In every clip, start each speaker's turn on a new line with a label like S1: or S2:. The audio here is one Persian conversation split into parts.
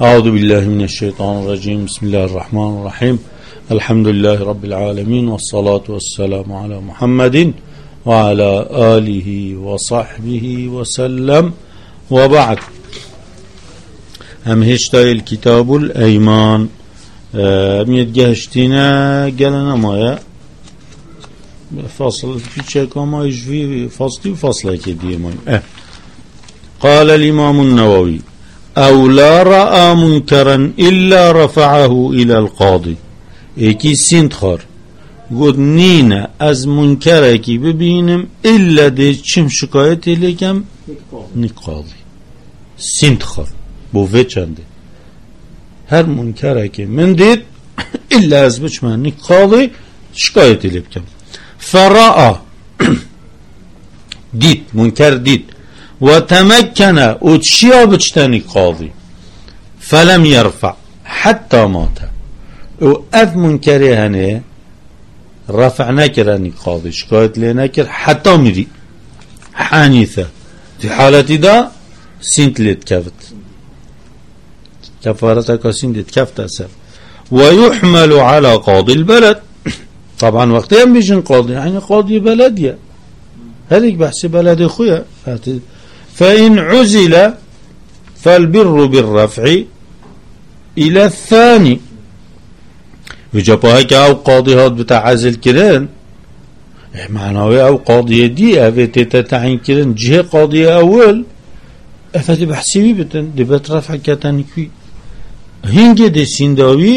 S1: أعوذ بالله من الشيطان الرجيم. بسم الله الرحمن الرحيم. الحمد لله رب العالمين، والصلاة والسلام على محمد وعلى آله وصحبه وسلم. وبعد، هم هشتاي الكتاب الأيمان ميت جهشتنا قالنا مايا فصل في شيء ما يجفي فصلي وفصله كدي مايا. قال الإمام النووي: أو لا رأى منكرا إلا رفعه إلى القاضي. ايكي سنتخار قد نينا از منكره كي ببينم إلا دي چم شكايت لكم نقاضي سنتخار بوفي چنده هر منكره كي من ديد إلا از بچمان نقاضي شكايت لكم. فرأى ديد منكر ديد وتمكن اتشيا بچتني قاضي فلم يرفع حتى مات. واف منكره هنه رفع نكرني قاضي شكايت لنا كر حتى مري حانثة في حالتي دا سنت لتكفت كفارتك سنت لتكفت أسر. ويحمل على قاضي البلد. طبعا وقتها بيجن قاضي يعني قاضي بلدية هذيك بحث بلد خويا. فإن عزل فالبر بالرفع إلى الثاني. وجبهك أو قاضي هاد بتعزل كرن معناه أو قاضي دي أفتي تتعين كرن جهة قاضي أول أفتي بحسيبي بتن دي بترفع كتنكوي هنجي دي سنداوي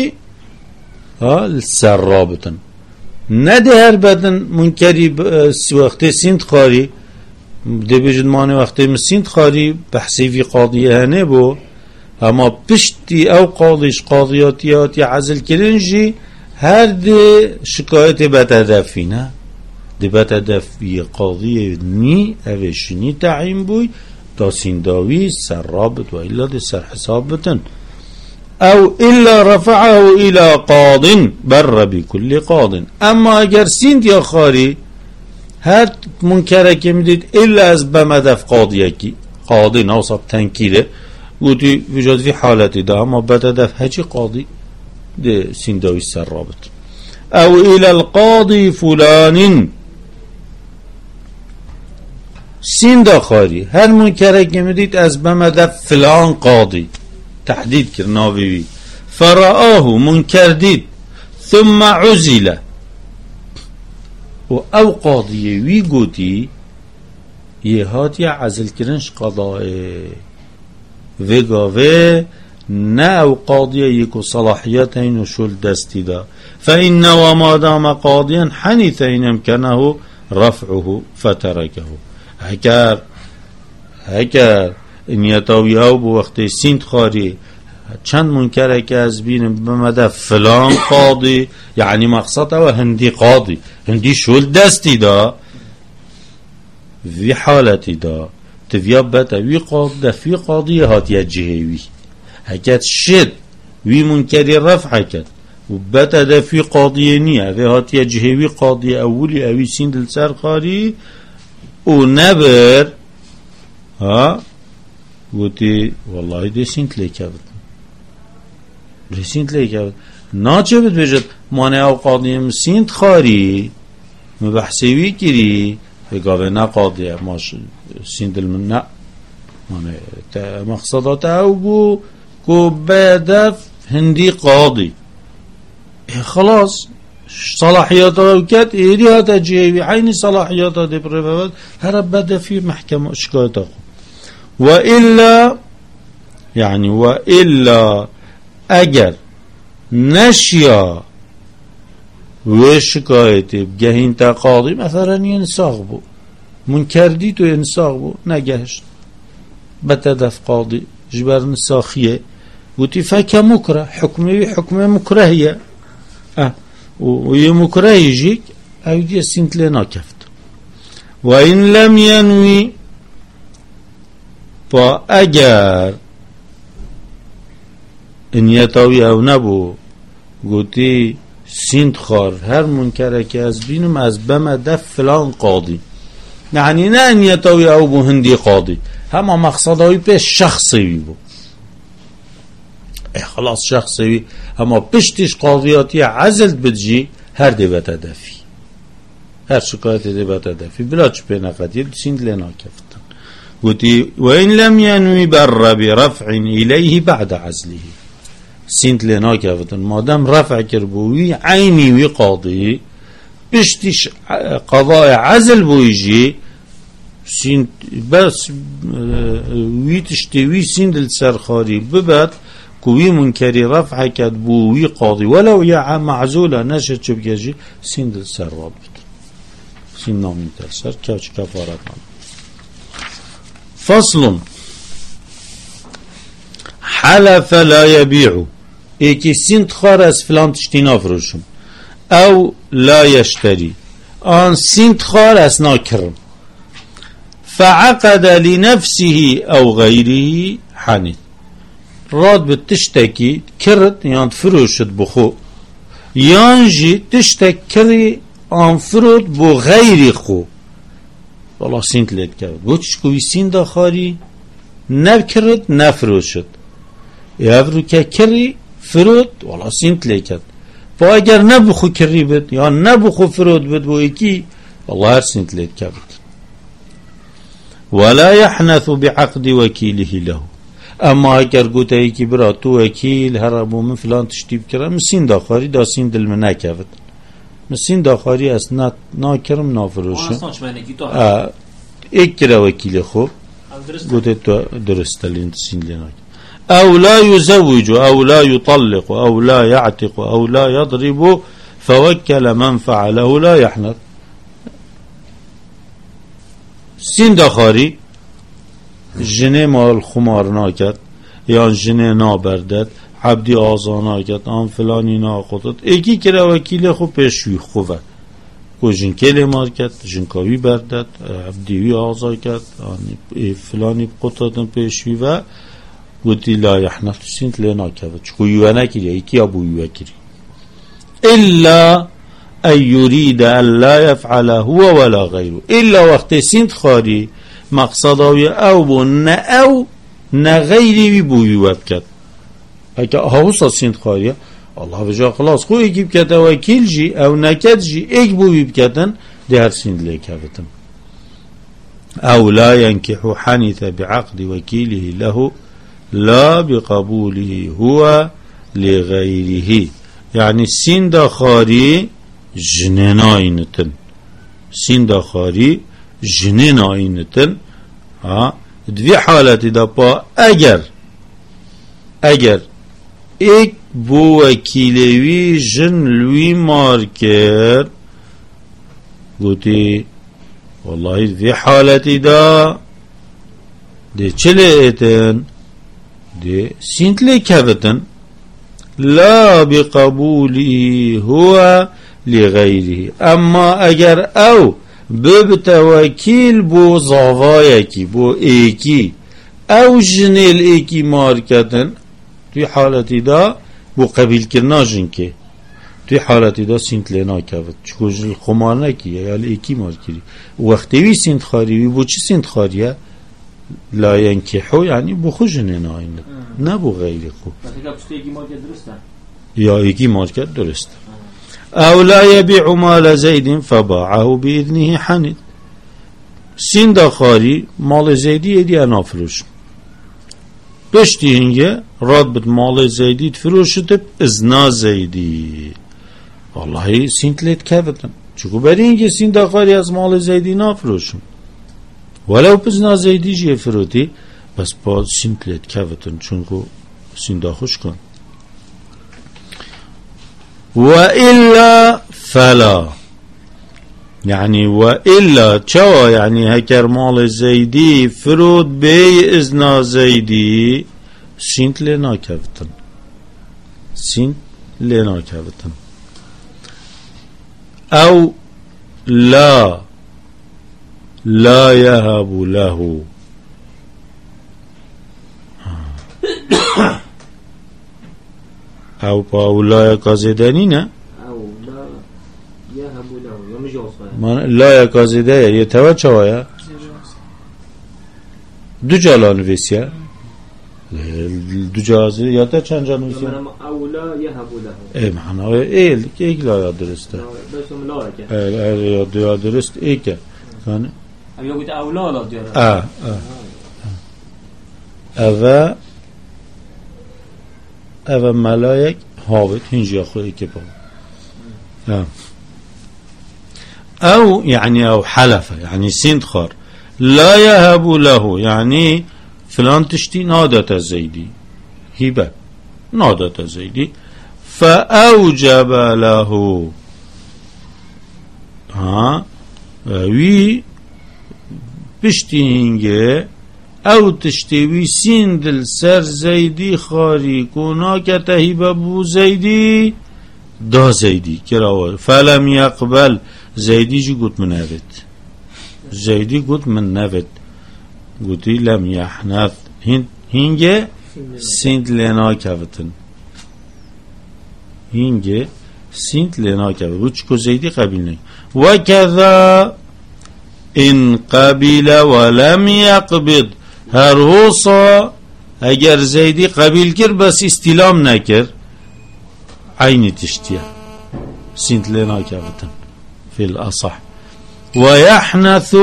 S1: السرابتن ندي هر بدن منكري وقت سند خاري دي بجد ماني وقت مسند خاري بحسيبي قاضي هنه بو اما پشتی او قاضیاتی عزل کرنجی هر دی شکایت بتدفی نه دی بتدفی قاضی نی اوشنی تعیین بوی تا سنداوی سرابت و الا دی سر حساب بتن او الا رفعه الى قاض بر بكل قاض. اما اگر سند یا خاری هر منکره که میدید الا از بمدف قاضی ناصب تنکیره ودي وجد في حالتي ده ما بدأ هجي قاضي ده سنداوي السرابط. او الى القاضي فلان سندا خاري هر منكره كمديت از بمدى فلان قاضي تحديد كرناوي فرآه منكر ديد ثم عزل و او قاضي وي قوتي يهات يا عزل كرنش قضاء وگاوه نه او قاضیه یکو صلاحیت اینو شل دستی دا فإنه وما دام قاضيا حنث إن امكنه رفعه فتركه. اگر نیتاوی او بو وقت سینت خاری چند منکره که از بین بمده فلان قاضی یعنی مقصد او هندی قاضی هندی شل دستی دا وی حالتی دا تفياب بتا وي قاضي في قاضية هاتيا جهوي هكذا شد وي منكر رفع كت وبتا ده في قاضية نية في هاتيا جهوي قاضية أولي أوي سند السر خاري ونبر ها قلتي والله ده سند ليكابت ده سند ليكابت ناچه بد بجد مانه او قاضية سند خاري مبحثوي كري بقاوه نا قاضية ماش سند المنع مانه مقصدات او بو كو بدف هندي قاضي خلاص صلاحيات وكات ايريات جيبي عيني صلاحيات دي بريفات هرب بدا في محكمة شكايته. وإلا يعني وإلا اگر نشيا وشكايتي بجهين تا قاضي مثلا ينساغ بو منكر ديتو ينساغ بو نجهش بتدف قاضي جبر نساخيه قلت فك مكره حكمي مكرهيه ويمكره يجيك او دي سنت لنا كفت. وإن لم ينوي فأجر ان يتاوي او نبو قلتي سنت خار هر منکره که از بینم از بمده فلان قاضی یعنی نه ان يتاوي او بو هندي قاضي هم مقصد هایی به شخصی بو خلاص شخصي اما پشتش قاضياتي عزل بتجي هر دبت دفي هر شكاية دبت دفي بلا چپينا قدير سند لنا كفتن قلتي وإن لم ينوي بر برفع إليه بعد عزله سند لنا كفتن مادام رفع كربوي عيني وي قاضي پشتش قضاء عزل بويجي سند بس وي تشتوي سند السرخاري ببت كوي منكري رفع كدبو وي قاضي ولو يا معزولة نشد شبكجي سند السر سند نامين ترسر كاش كفارات فصل حلف لا يبيع ايكي سند خارس فلان تشتينا فروشم او لا يشتري ان سند خارس ناكرم فعقد لنفسه او غيره حنث راد بتشتكي كرت يعني فروشت بخو يانجي تشتكري ان فرود بو غير خو والله سنت لید کرد بوچ کوی سین داخاری نکرد نفروشت یافرو که کری فرود والله سنت لید کرد با اگر نبخو کری بد یا نبخو فرود بد بو اکی والله هر سنت لید کرد ولا يحنث بعقد وكيله له اما اگر گوته ای که برا تو وکیل هر ابو من فلان تشتیب کرم مسین داخاری دا سین دل من نکفت مسین داخاری است نا کرم نا فروشم ایک کرا وکیل خوب گوته تو درست لین سین لینا او لا يزوج او لا يطلق او لا يعتق او لا يضرب فوكل من فعله لا يحنث سین داخاری جنه مال خمار ناکد یا جنه نابردد عبدی آزا ناکد آن فلانی ناخودد ایکی که وکیل خوب پیشوی خوبه و جن کلی مار کد جن کاوی بردد عبدیوی آزا کد فلانی قطعتن پیشوی و گوتی لا یحنث سینت لی ناکد چکو یوه نکری ایکی ابو یوه کری الا ان يريد ان لا يفعل هو ولا غيره الا وقت سینت خاری مقصد او بو نه او نه غیری بوی وب کد اگه هاوسا سینت خاریه الله بجا خلاص خو اگیب کد وکیل جی او نکد جی اگ بوی بکدن ده سینت لیکفتن او لا ينكح حنث بعقد وكيله له لا بقبوله هو لغيره يعني سين داخاري جنين آينتن سين داخاري جنين آينتن دوی حالتی دا پا اگر ایک بو وکیلوی جن لوی مار کرد گوتی والله دوی حالتی دا ده چله ایتن ده سینت لی کفتن لا بقبولی هو لغیره اما اگر او بب توکیل بو زاوایه کی بو ایکی او جنیل ایکی مار کردن توی حالتی دا بو قبیل کرناجن که توی حالتی دا سینت لینا کرد چکو جل خمار نکی یا ایکی مار کری وقتی سینت خاری بو چی سینت خاریه لا ینکحو یعنی بو خو جنین آینه نه بو غیری خو یا ایکی مار کرد درسته او لا يبيع مال زيد فباعه بإذنه حنث سين داخاري مال زيدي يدي انا فروش بشتي هنگه راد بد مال زيدي تفروشت ازنا زيدي والله سين تلت كفتن چکو بری هنگه سين داخاري از مال زيدي نا فروشم ولو بزنا زيدي جي فروتي بس با سين تلت كفتن چونکو سين داخوش کن وإلا فلا يعني وإلا چوا يعني هكر مال زيدي فرود بي ازنا زيدي سنت لنا كفتن سنت لنا كفتن او لا يهب له او پاولا کازیدنی نه
S2: او لا يهب له يمجوصا
S1: من لا کازیده یه تو چوایا دو جلال ویسیا دو جازه یا تا چند جا نویسیم؟
S2: اولا یهبو له
S1: معنای ایل که ایک لا یاد درسته
S2: بسم الله که
S1: یاد درست ایکه
S2: هم یا گوید اولا لا دیاره
S1: اوه ملائک هاوت هنجي أخوي كبه أو يعني أو حلف يعني سندخار لا يهب له يعني فلان تشتي نادة زيدي هبة نادة زيدي فأوجب له وي بشتينجي او تشتوي سندل سر زيدي خاري كونا كتهيب بو زيدي دا زيدي كراوه فلم يقبل زيدي جي قلت من نفت زيدي قلت من نفت قلت لم يحنث هنجي سند لنا كفتن هنجي سند لنا كفتن وچكو زيدي قبلني وكذا إن قبل ولم يقبض هر حوصا اگر زیدی قبیل کر بس استلام نکر عینی تشتیه سنت لنا كفتن في الأصح ويحنث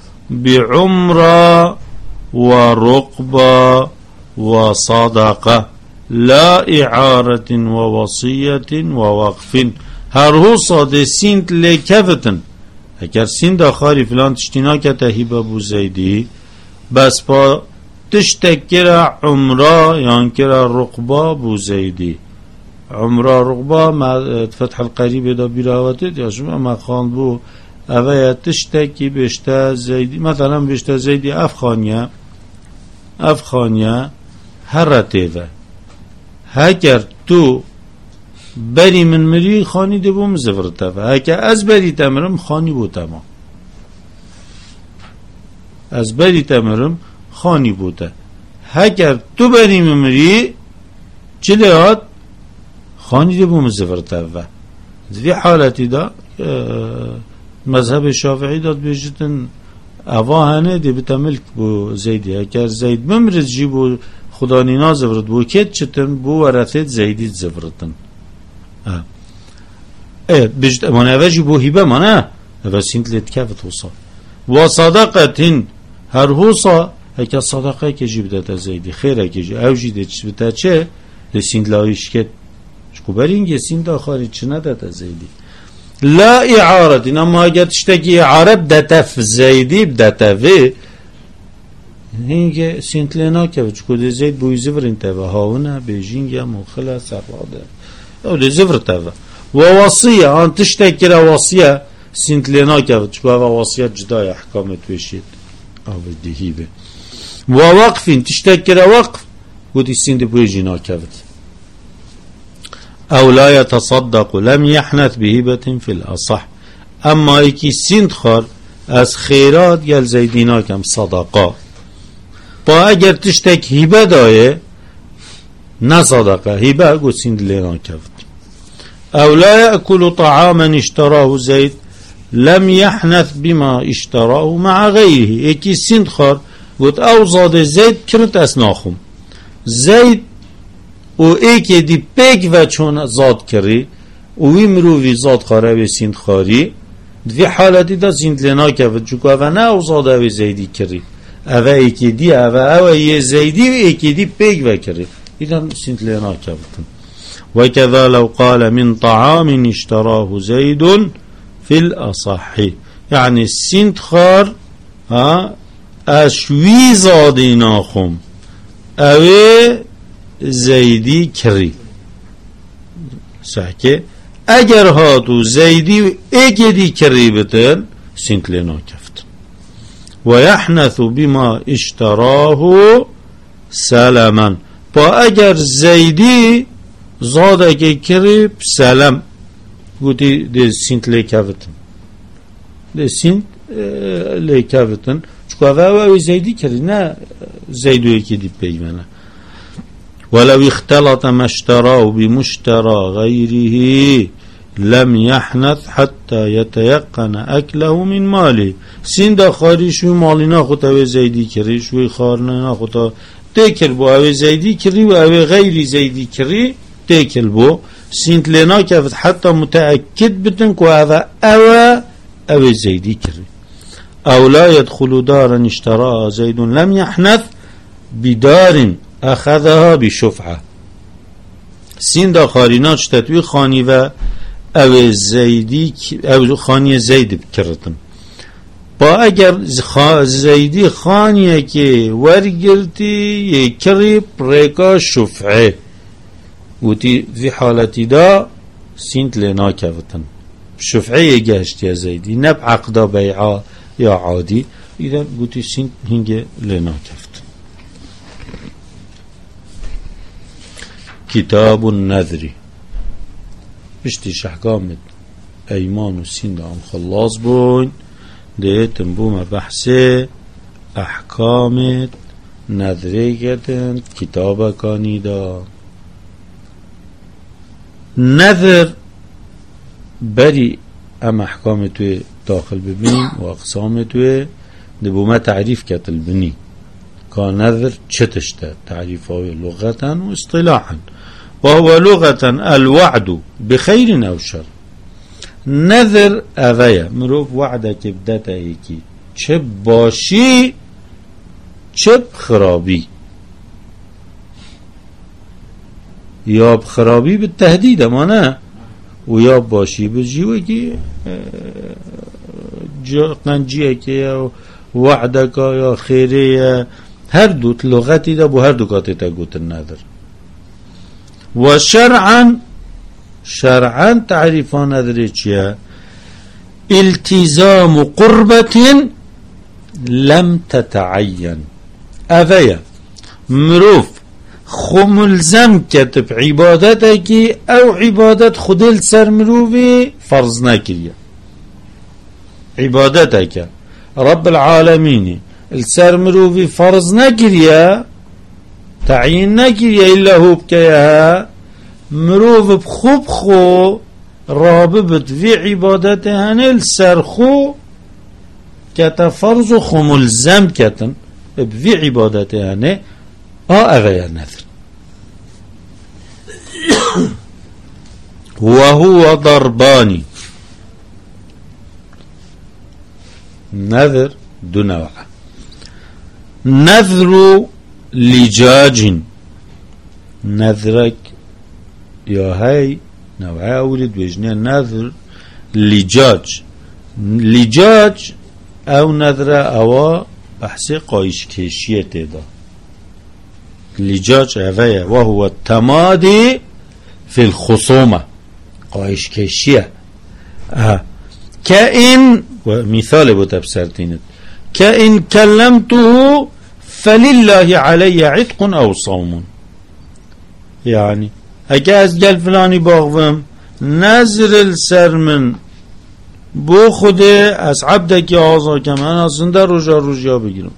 S1: بعمرة ورقبة وصدقة لا إعارة ووصية ووقف هر حوصا ده سنت لكفتن اگر سند آخاری فلان تشتینا که تهیب ابو زیدی بس با تشتکر عمره یان کرا رقبا ابو زیدی عمره رقبا فتح القریب دا بیراوته یا شما ما خان بو اوه تشتکی بشته زیدی مثلا بشته زیدی افخانیه هر تیوه هکر تو بری من مری خانی ده بوم زفرته و اگه از بری تمرم خانی بوده ما از بری تمرم خانی بوده اگر تو بری من مری چلی هاد خانی ده بوم زفرته و در حالتی دا مذهب شافعی داد بیشتن اوهانه ده بتا ملک بو زیدی اگر زید ممرد جی بو خدا نینا زفرد بو کت چتن بو ورثت زیدی زفردن بجد من اوجي بو هبه منه اوه سنت لت كافت وصا وصدقة هر هوصا هكا صدقه كجي بدأت زيدي خيره كجي اوجي ده بتا چه لسنت لاويش كت شكو برينجي سنت آخاري چه ندت زيدي لا إعارة اما اگر تشتكي إعارة بدأت زيدي بدأت في هنگه سنت لنا كفت شكو ده زيد بو يزفر انتبه هاونه بيجينجه مخلا سرواده او ده زفر تفه ووصية ان تشتكر وصية سنت لنا كفت شكو هوا وصية جداية احكامت وشيد او دهيبه ووقف تشتكر وقف ودي سنت بويجينا كفت او لا يتصدق لم يحنث بهبة في الأصح اما ايكي سنت خار از خيرات يل زيدينا كم صدقاء با اگر تشتك هبه دايه نه صدقه هبه گو سند لنا كفت او لا يأكل طعاما اشتراه زيد لم يحنث بما اشتراه مع غيره ايكي سند خار قلت او زاد زيد كرت اسناخم زيد او ايكي دي بيك و چون زاد كري او مروي زاد خاره و سند خاري في حالتي دا سند لنا كفت چوكو او نه او زاد او زيدي كري او ايكي دي او يه زيدي و ايكي دي بيك و كري إذا سنت لنا كفتن وكذا لو قال من طعام اشتراه زيد في الأصح يعني السنت خار اشوي زاديناخم او زيدي كري سحكي اگر هاتو زيدي و ايكي دي كري بتن سنت لنا كفتن ويحنث بما اشتراه سلما با اگر زیدی زاد اگه کرب سلام گوتی ده سنت لیکاوتن ده سنت لیکاوتن چکو اوه زیدی کردی نه زیدو یکی دی پیمانه ولو اختلط مشتراه بمشترى غيره لم يحنث حتى يتيقن أكله من ماله سند خاری شوی مالینا خود او زیدی کری شوی خارنا خود تاكل بو او زيدي كري و او غير زيدي كري تاكل بو سينت لنا كافت حتى متأكد بتنك وهذا او زيدي كري او لا يدخل دارا اشتراها زيد لم يحنث بدار اخذها بشفعة سين دا خارينات شتتوي خاني و او زيدي او خاني زيد بكرتن با اگر زيدي خانيه که ورگرتی يكري بريكا شفعه وتي في حالتي دا سينت لنا كفتن شفعه يجهشت يا زيدي نب عقدا بيعا يا عادي اذا قلتي سينت هنجي لنا كفتن كتاب النذر بشتي شحقامت ايمان وسين دا خلاص بون ديتن بوما بحث احكام نذري كتن كتابة كاني دا نذر بري ام احكام توي داخل ببين واقسام توي دبوما تعريف كتل بني كان نذر چتشتا تعريفه لغة واصطلاحا وهو لغة الوعد بخير او شر نذر اویا مروف وعده که بدته یکی چه باشی چه خرابی یا خرابی به تهدید اما نه و یا باشی به جیوه که قنجیه که یا وعده که یا خیره یا هر دو لغتی ده بو هر دو کاتی تا گوت نذر و شرعا تعريفان ندري التزام قربة لم تتعين أفيا مروف خملزم كتب عبادتك أو عبادت خدل سر مروفي فرض نكريا عبادتك رب العالمين السر مروفي فرض نكريا تعيين نكريا إلا هو بكيها مروف بخوب خو رابط في عبادته هنل سرخو كتفرز خو ملزم كتن في عبادته هنه اغير نذر وهو ضرباني نذر دو نوع نذر لجاج نذرك يا هاي نوعي أولد وجنه نذر لجاج أو نذر أو بحث قايش كيشية تدا لجاج أفايا وهو التمادي في الخصومة قايش كيشية كائن ومثال بتبسرتين كائن كلمته فلله علي عتق أو صوم يعني اگه از گل فلانی باغوم نظر السر من بو خوده از عبده که آزا که من اصلا روژا بگیرم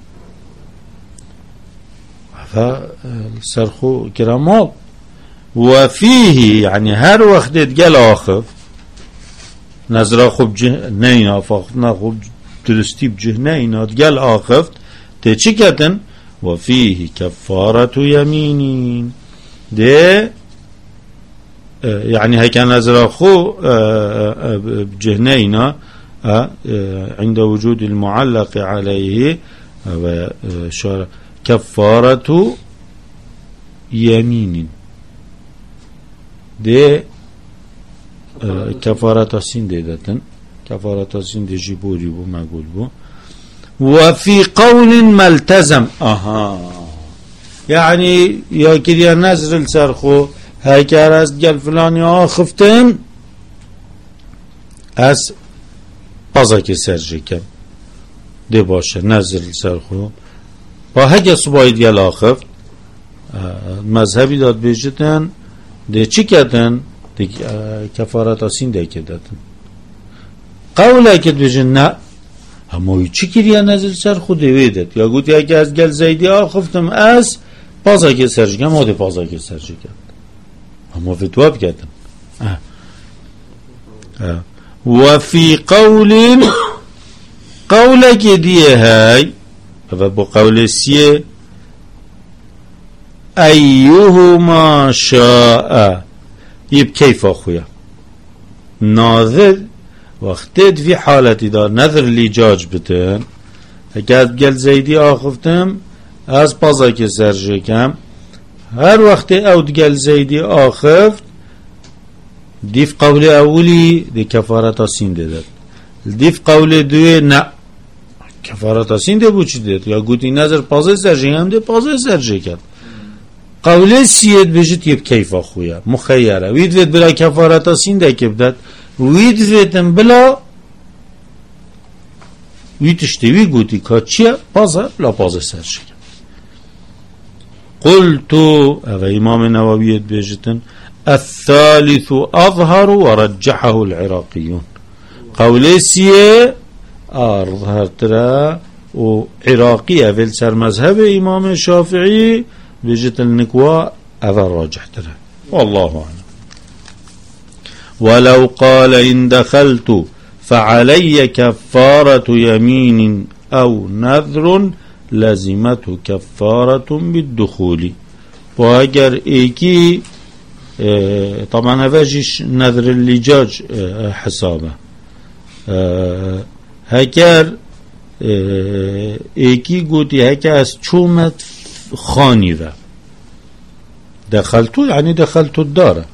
S1: و سرخو کرمال و فیه یعنی هر وقت گل آخف نظر خوب جه نینا فاخت نه خوب درستی بجه نینا گل آخفت ده چی کتن و فیه کفارت یمینین ده يعني هيك نظر أخو بجهنينا عند وجود المعلق عليه كفارة يمين دي كفارة سين ديدتن كفارة سين دي جيبوري بو ما قول بو وفي قول ملتزم يعني يا كريا نظر السرخو هاي كارس قال فلاني خفتن از بازاكي سرجكم دي باشه نزل سرخو با هجا صبايد قال آخفت مذهبي داد بيجتن دي چي كتن دي كفارت آسين دي كدتن قوله كد بيجن نا هموي چي كريا نزل سرخو دي ويدت يا قلت يا از قال زيدي آخفتم از بازاكي سرجكم هو دي بازاكي سرجكم هم في تواب كاتم وفي قولك دي هاي فبقول سيه أيهما شاء يب كيف أخويا ناظر وقتت في حالتي دا نظر لجاج بتن هكذا قل زيدي آخفتم از بازا که سرجه کم هر وقت اود قل زيدي آخفت ديف قول اولی دی کفارتا سین داد ديف قول دوی نه کفارتا سین ده بو چی داد یا گوتی نظر پازه سرجه هم ده پازه سرجه کرد قول سیت بجت یب کیفا خویا مخیره وید وید بلا کفارتا سین ده که بدد وید ویدن بلا ویتشتی وی گوتی که چیه پازه لا پازه سرجه کرد قلت اغا امام نوویت بجتن الثالث أظهر ورجحه العراقيون قولي سيه أظهر ترى وعراقية في السر مذهب إمام الشافعي بجت النكوى أظهر راجح ترى والله أعلم ولو قال إن دخلت فعلي كفارة يمين أو نذر لزمته كفارة بالدخول وأجر إيكي طبعا هفاجيش نذر اللجاج حسابه هكر ايكي قوتي هكا از چومت خاني و دخلتو يعني دخلتو الدار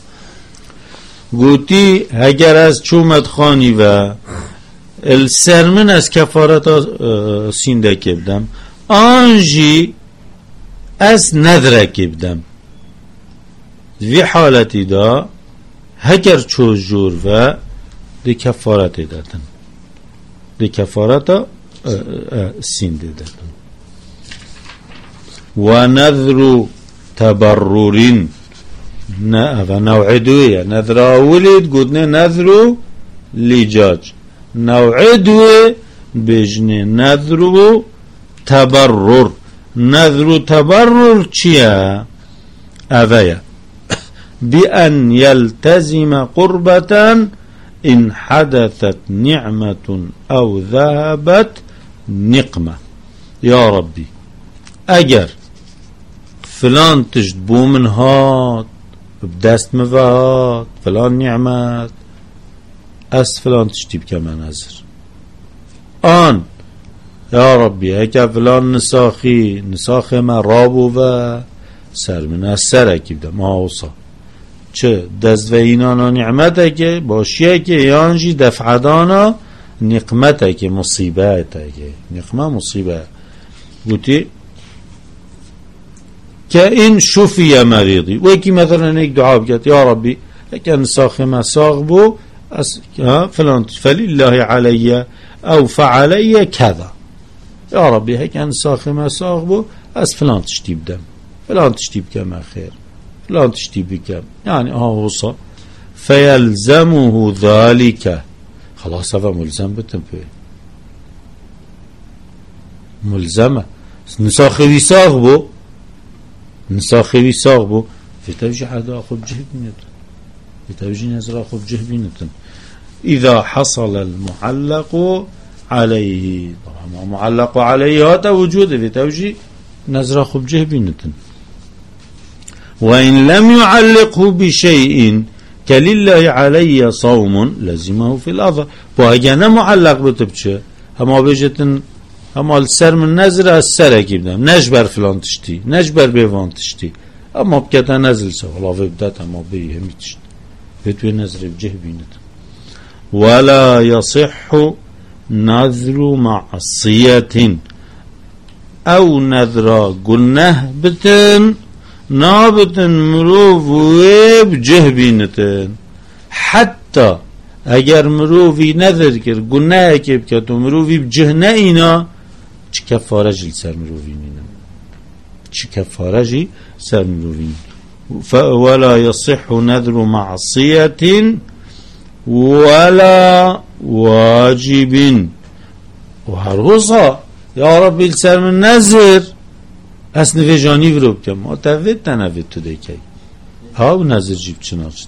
S1: قوتي هكر از چومت خاني و السرمن از كفارة سينده كبدم آنجي از نذره كبدم وی حالتی دا هگر چوز جور و دی کفارت دادن دی کفارت سین دادن و نذر تبررین و نوع دویه نذر اولید گودنه نذر لیجاج نوع دوی بجنه نذر تبرر نذر تبرر چیه اوه بأن يلتزم قربة إن حدثت نعمة أو ذهبت نقمة يا ربي أجر فلان تجدبو من هات بدست مفات فلان نعمات أس فلان تجدب كمان أزر آن يا ربي هكا فلان نساخي ما رابو و سر من السر اكيب ما وصا چه دست و اینانا نعمته که باشیه که یانجی دفعدانا نقمته که مصیبته که نقمه مصیبه گوتی که این شفیه مریضی و یکی مثلا یک دعا بکرد یا ربی اکن ساخ مساق بو فلان فلله علی او فعلی کذا یا ربی اکن ساخ مساق بو از فلان تشتیب دم فلان تشتیب کم خیر فلان تشتي بك يعني وصى فيلزمه ذلك خلاص هذا ملزم بتنبه ملزمة نساخي ويساغ بو في توجيه هذا أخذ جهبينة في توجيه نزر أخذ جهبينة إذا حصل المعلق عليه طبعا معلق عليه هذا وجوده في توجيه نزر أخذ جهبينة وإن لم يعلقه بشيء كلله علي صوم لزمه في الأظهر وهجانا معلق بتبچه هما بيجتن هما السر من نزر السر كيبدم نجبر فلان تشتي نجبر بيوان تشتي اما بكتا نزل سو الله بدات اما بي همي تشتي بتوي نزر بجه بينت ولا يصح نذر معصية او نذر قلنه بتن نابتن مروف وبجه بينتن حتى اگر مروفی نذر کرد گناه که بکرد و مروفی بجه نه اینا چه کفاره جی سر مروفی مینم چه کفاره جی سر مروفی ولا يصح نذر معصية ولا واجب وهرغصا يا ربي السر من نذر اصلا في جاني برو بكم اتفت تنفت تو دیکی ها نذر جیب چناچت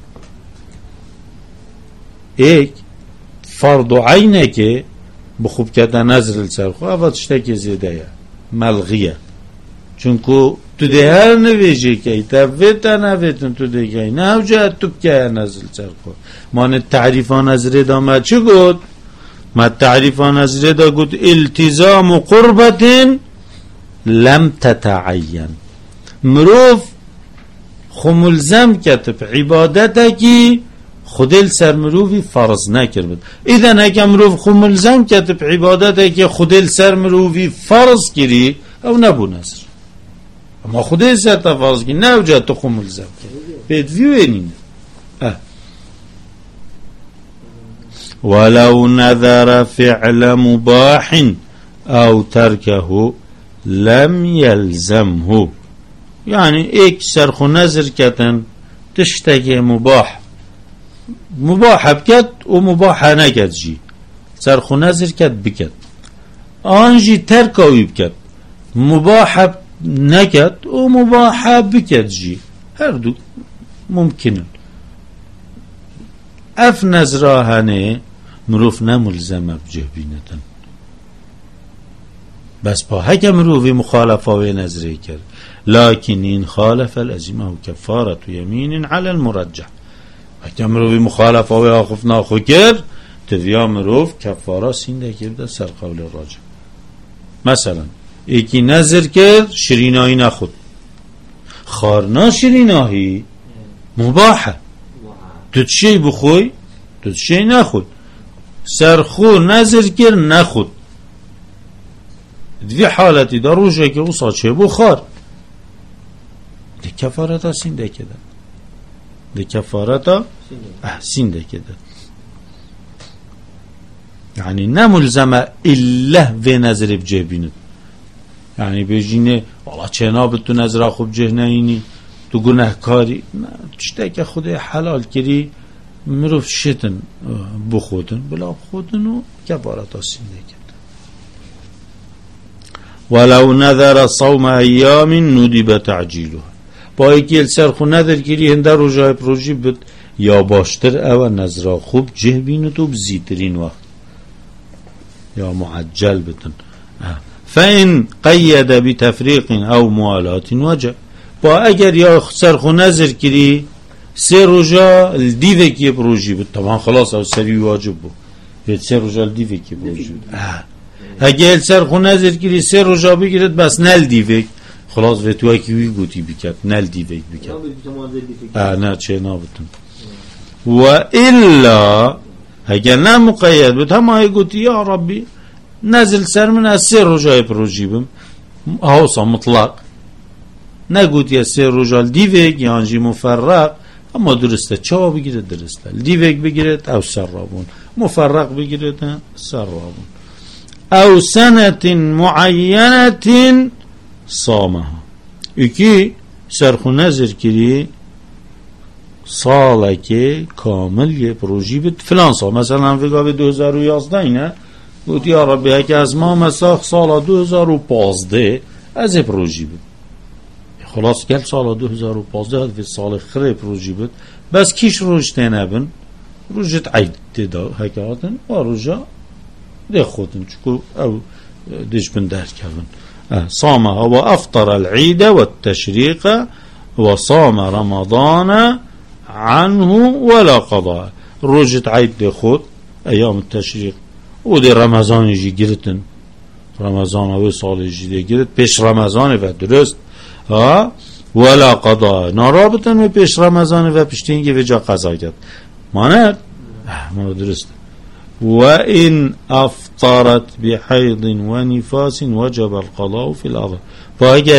S1: ایک فرض عینه که بخوب کردن نظر السر خو اول تشتکی زیده یا ملغیه چونکو تو ده هر نویجه که تفیتا نفیتن تو ده که نه اوجه تو که نزل سرخو مانه تعریفان از ردا ما چه گود؟ ما تعریفان از ردا گود التزام قربت لم تتعین مروف خملزم کتب عبادتا کی خودل سر مروفی فرض نکرد ایدن اگه مروف خملزم کتب عبادتا کی خودل سر مروفی فرض کری او نبو نظر اما خودل سر تا فرض کری نه اوجه تو خملزم کرد بدویو اینینه ولو نذر فعل مباح او تركه لم يلزمه يعني ایک سرخو نظر کتن تشتگه مباح بکد و مباح نکد جی سرخو نظر کد بکد آنجی ترکاوی بکد مباح نکد و مباح بکد جی هر دو ممکنه اف نظراهنه مروف نملزم بجه بینتن بس با حکم مروفی مخالفه و نظره کرد لكن این خالف الازمه و کفارت و یمین على المرجح حکم مروفی مخالفه و آخف ناخو کرد تویا مروف کفاره سینده کرده سر قول راجع مثلا ایکی نظر کرد شرینایی نخود خارنا شرینایی مباحه تو چی بخوی تو چی نخود سرخو نظر کرد نخود دوی حالتی در روشه که او ساچه بخار ده کفارتا سینده کده ده کفارتا سینده کده یعنی نملزمه اله و نظر بجه بیند یعنی بجینه والله چه نابد تو نظر خوب جه نینی تو گناه کاری چطه که خود حلال کری مروف شتن بخودن بلا بخودن و کفارتا سینده کده ولو نذر صوم ایام ندب تعجیله با ایکی سرخو نظر کری هنده روژای پروژی بد یا باشتر او نظر خوب جه بیند و بزیترین وقت یا معجل بتن فإن قید بتفریق او موالات وجه با اگر یا سرخو نظر کری سه روژا دیوه که پروژی بد طبعا خلاص او سری واجب بود سه روژا دیوه که پروژی بود اگه سرخو نظر کری سه روژا بگیرد بس نل دیوه خلاص و تو اکی وی گوتی بکرد نل دیوه بکرد نه چه نابتن و الا اگر نه مقید بود همه گوتی یا ربی نزل سر من از سه روژای پروژی بم هاوسا مطلق نگوتی از سه روژال دیوه یانجی مفرق اما درسته چه بگیرد درسته دیوه بگیرد او سرابون مفرق بگیرد سرابون او سنة معینة صامها اکی سرخو نظر کری ساله که کامل یه پروژی بید فلان سال مثلا فکر به 2011 اینه گوتی یا ربی هک از ما مساخ سال 2015 از پروژی بود خلاص گل سال 2015 هد سال خره پروژی بود بس کیش روشته نبن روشت عید دا هکاتن و روژا ده خودن چکو او دیش بندر کردن صامها و افطر العيد والتشريق وصام رمضان عنه ولا قضاء روجت عيد ده خود ايام التشريق و ده رمضان جي گرتن رمضان او سال جي ده گرت پیش رمضان و درست ولا قضاء نارابطن و پیش رمضان و پشتینگی و جا قضا کرد ماند ما درست وإن أفطرت بحيض ونفاس وجب القضاء في الأرض فأجا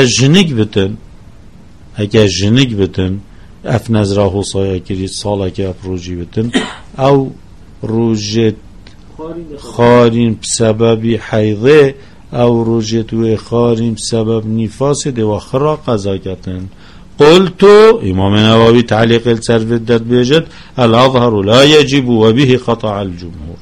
S1: جنك بتن اف نظره صايا كريت صالة كأبروجي بتن أو روجت خارين بسبب حيضه أو روجت وخارين بسبب نفاس ده وخرا قضا كتن قلت امام نووي تعليق السرف الدد بيجد الأظهر لا يجب وبه قطع الجمهور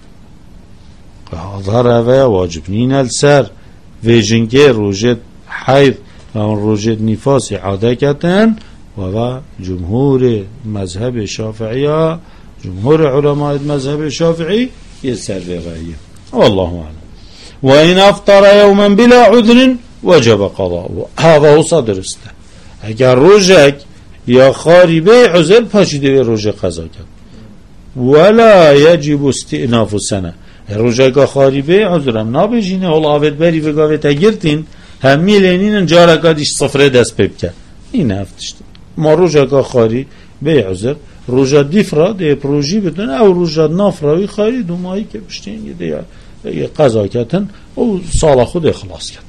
S1: اظهر اوه واجب نین السر ویجنگه روجت حیض و روجت نفاس عاده کتن و جمهور مذهب شافعی جمهور علماء مذهب شافعی یه سر وغیه والله اعلم و این افطر یوما بلا عذر وجب قضاء. هذا هو درسته. اگر روزک یا خاری به عذر پاشیده به روزه قضا کرد ولا یجب استئناف سنه روزک خاری به عذرم نابجینه ولی آبت بری و گاوت اگرتین همی لینین جارکادیش صفره دست پیب کرد این هفتشت ما روزک خاری به عذر روزا دیفرا ده پروژی بدون او روزا نافراوی خاری دومایی که بشتین یه قضا کردن او سال خود اخلاص کرد.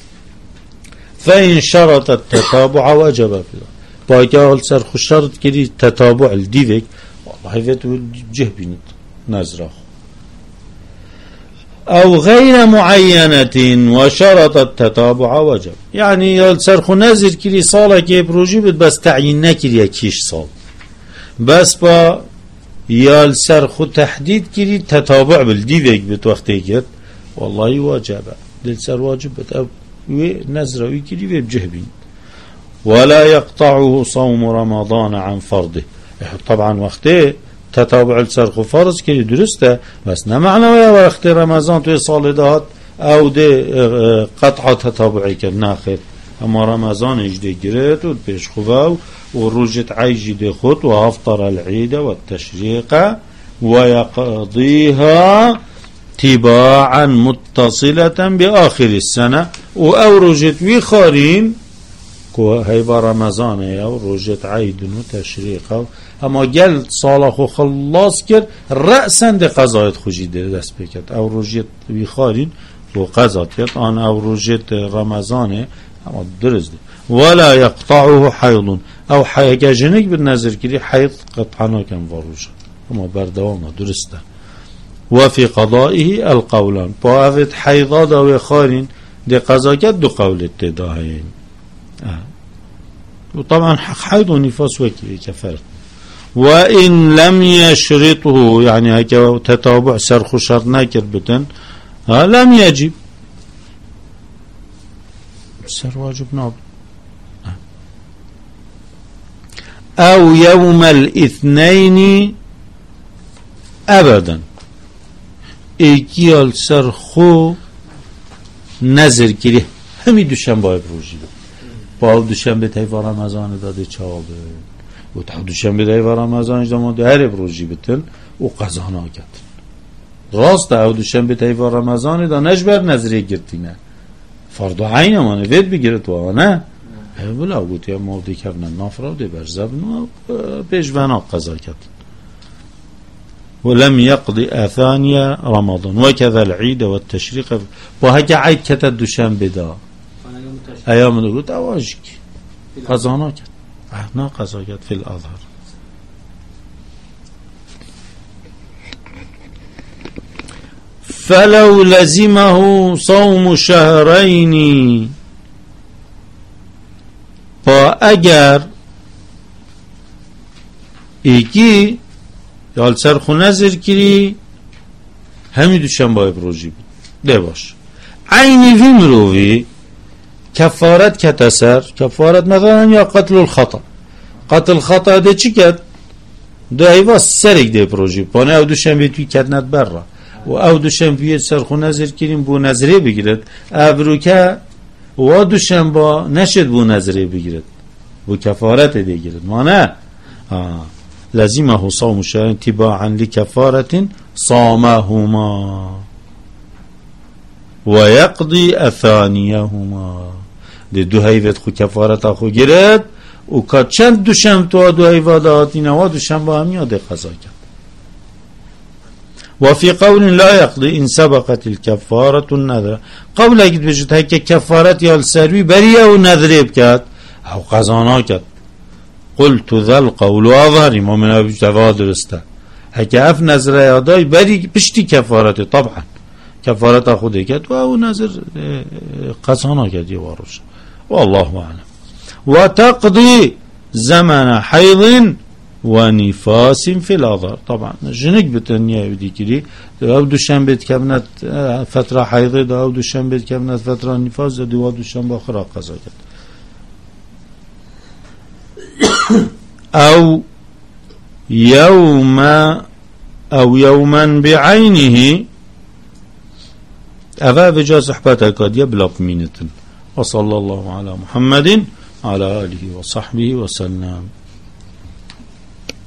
S1: فإن شرط التتابع وجب فيه باقي أول سر خو شرط كري تتابع الديفك والله فيتو جهبينت نزرخ أو غير معينة وشرط التتابع وجب يعني أول سر خو نزر كري صالة كي بروجي بس تعيين نكري كيش صال بس با يال سر خو تحديد كري تتابع بالديفك بتوقتي كرت والله واجب دل سر واجب أو نزروي كري بجهبين ولا يقطعه صوم رمضان عن فرضه طبعا وقته تتابع السرخ فرض كري درسته بس نمعنى ويا وقت رمضان توي صالدات او ده قطع تتابعي كالناخر اما رمضان اجده جريت والبيش خفاو وروجة عيجي ده خط وافطر العيد والتشريق ويقضيها تباعا متصلة بآخر السنة او روجة ويخارين هيبا رمضان او روجة عيد وتشريق اما قال صالح خلاص كر رأسا ده قضايت خوشي ده دست بكت او روجة ويخارين وقضات كت آن او روجة رمضان اما درز ده ولا يقطعه حيض او حيقا جنك بالنظر كري حيض قطعنا كم وروجة اما بردوانا درسته وفي قضائه القولان باوت حيضات او يخارين ده قضاكت دو قولت تداهين وطبعا حيض ونفاس وكي كفرق وإن لم يشرطه يعني هكا تتابع سرخ شرط ناكر بتن لم يجب سر واجب ناب أو يوم الاثنين أبدا إيكيال سرخو نظر كريه همي دوشن باید روزی با دوشنبه تیوار رمضان داده چابه و تا دوشنبه تیوار رمضان داده هر روزی بتن و قضا ناکد راست او دوشنبه تیوار رمضان دا نجبر نظریه گرتینه فرض عین مانه وید بگیرد و نه بلا گوتی موضی کردن نافرا ده بر زبن و پیشوانا قضا کرد ولم يقضي أثانية رمضان وكذا العيد والتشريق وهكا عيد كتا دوشنبه دا ايام نقول اواجك قضانا كت احنا قضا كت في الأظهر فلو لزمه صوم شهرين با اگر ایکی یال سرخو نظر کری همی دوشنبه بروجی بود ده باش عینی وی مروی کفارت کتسر کفارت مثلا یا قتل الخطا ده چی کد ده ایوا سرک ده پروژی پانه او دوشنبه توی کدنت بر و او دوشنبه سرخو نظر کریم بو نظره بگیرد ابرو که و دوشنبه نشد بو نظره بگیرد بو کفارت ده گیرد ما نه لازمه صوم شهرين تباعا لكفارة صامهما ويقضي أثانيهما ده دو هيفت خو كفارة خو گرد و که چند دوشنبه تو دو هيفت دهاتين و دوشنبه هم ياده قضا کرد وفي قول لا يقضي إن سبقت الكفارة النذر قول اگه بجد هكا كفارة يال سروي بريه و نذره بكت او قضانا کرد قلت ذا القول واظهر ما من ابو جواد درسته هكا اف نظر ياداي بري بشتي كفارته طبعا كفارته خود کرد و او نظر قضانا کرد يوارش والله اعلم وتقضي زمن حيض ونفاس في الأظهر طبعا جنك بتنيا يودي كري او دوشنبه كبنت فتره حيض دا او دوشنبه كبنت فتره نفاس دا دو دوشنبه اخرى قضا کرد او يوما بعينه اوه بجا صحبت اکادیه بلاک مینتن وصلى الله على محمد على آله وصحبه وسلم.